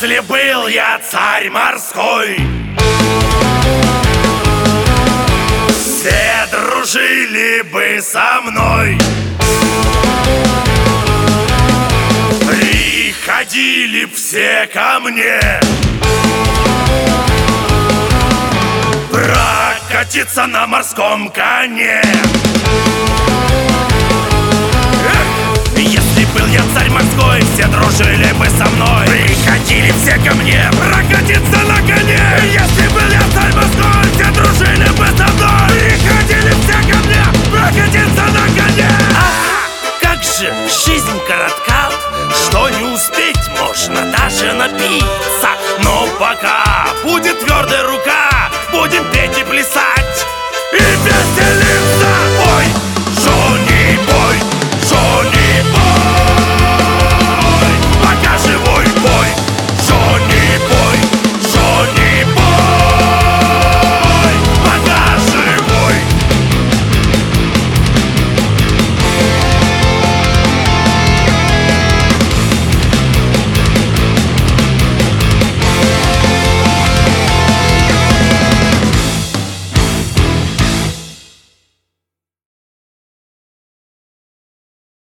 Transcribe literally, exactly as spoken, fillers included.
Если был я царь морской, все дружили бы со мной, приходили все ко мне прокатиться на морском коне. Если был я царь морской, все дружили бы со мной, приходили все ко мне прокатиться на коне. Если был я царь морской, все дружили бы со мной, приходили все ко мне прокатиться на коне. Ах, как же жизнь коротка, что не успеть можно даже напиться.